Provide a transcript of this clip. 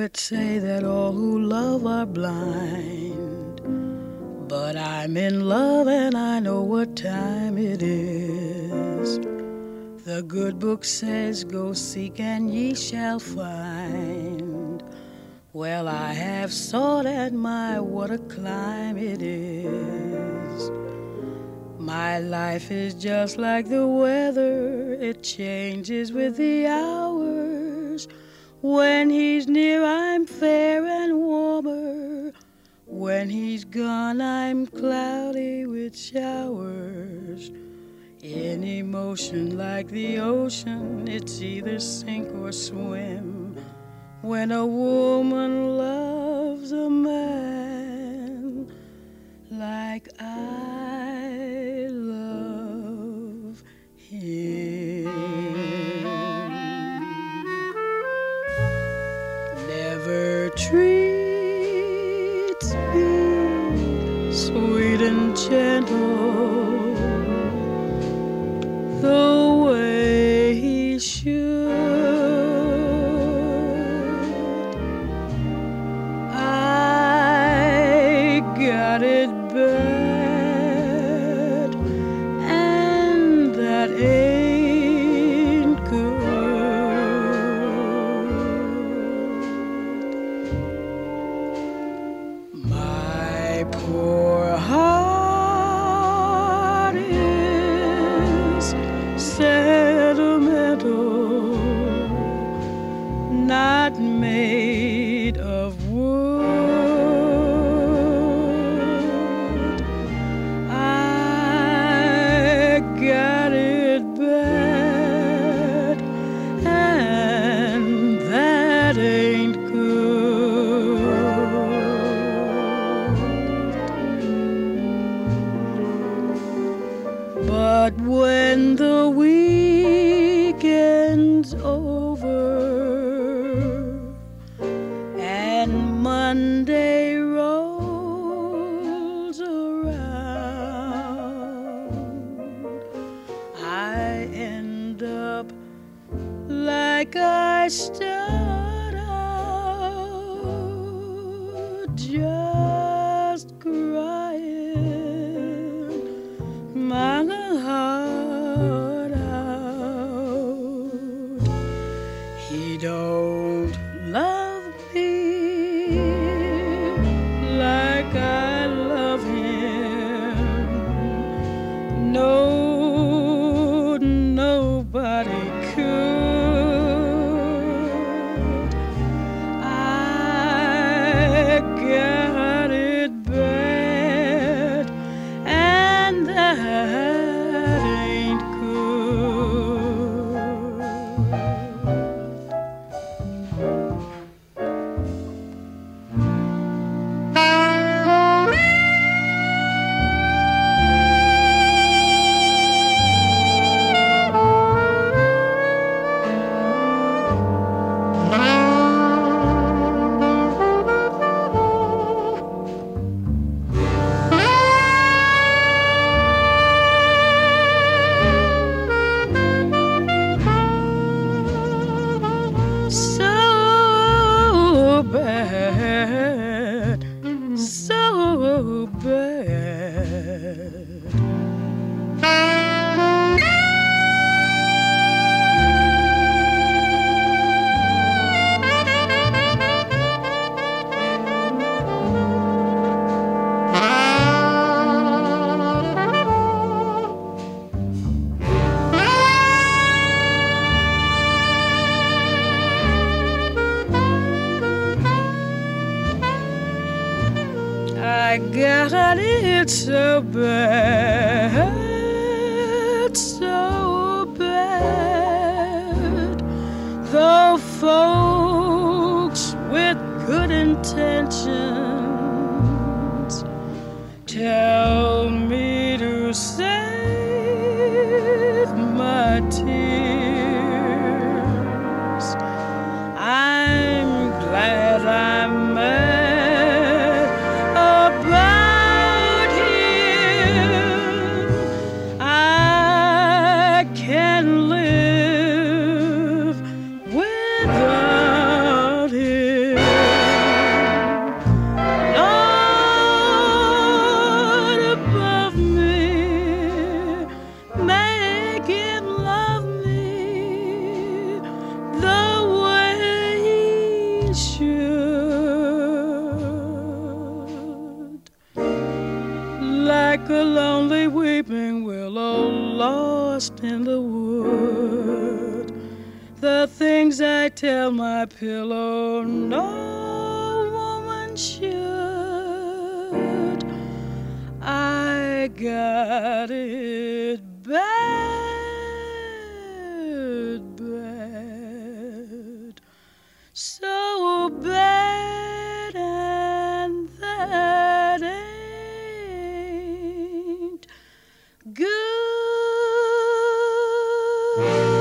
poets say that all who love are blind, but I'm in love and I know what time it is. The good book says, go seek and ye shall find. Well, I have sought and my, what a climb it is. My life is just like the weather, it changes with the hours. When he's near, I'm fair and warmer. When he's gone, I'm cloudy with showers. In emotion like the ocean, it's either sink or swim. When a woman loves a man like I love him. Never treats me sweet and gentle the way he should. I got it bad, and that ain't good. My poor heart is sentimental, not made of wood. I got it bad, and that ain't good. But when the weekend's over and Monday rolls around, I end up like I start out, just crying my heart out. He don't love me like I love him. No, nobody could. I got it bad, and that ain't good. So bad, so bad. I got it so bad, so bad. Though folks with good intentions tell me to save my tears, I'm glad I'm mad about him. I can live without him. willow lost in the wood. The things I tell my pillow no woman should. I got it bad, bad, so bad, and that ain't good.